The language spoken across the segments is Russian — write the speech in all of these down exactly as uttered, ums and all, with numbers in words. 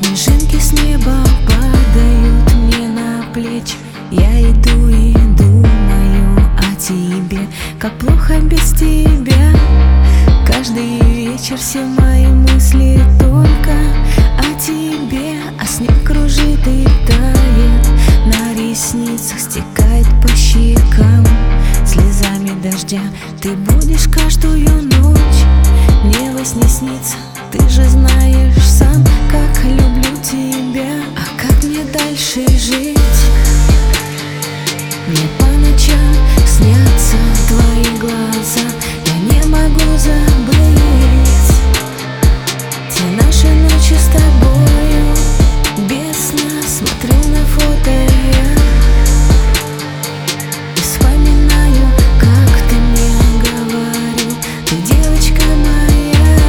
Снежинки с неба падают мне на плечи. Я иду и думаю о тебе, как плохо без тебя. Каждый вечер все мои мысли только о тебе. А снег кружит и тает, на ресницах стекает по щекам слезами дождя. Ты будешь каждую ночь мне во сне снится. Ты же знаешь сам, как люблю тебя. А как мне дальше жить? Мне по ночам снятся твои глаза. Я не могу забыть те наши ночи с тобою. Без сна смотрю на фото я и вспоминаю, как ты мне говорил: ты девочка моя,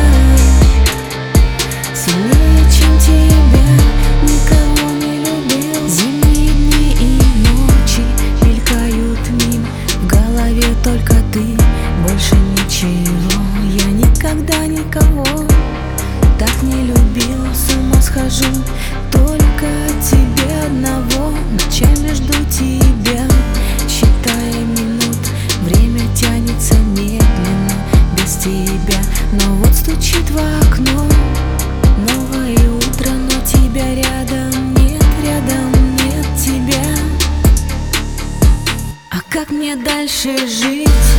сильнее, чем тебя, никого не любил. Зимние дни и ночи мелькают мимо, в голове только ты, больше ничего. Я никогда никого так не любил, с ума схожу только от тебя одного. Ночами жду тебя, считая минут, время тянется медленно без тебя. Но вот стучит в окно новое утро, но тебя рядом нет, рядом нет тебя. А как мне дальше жить?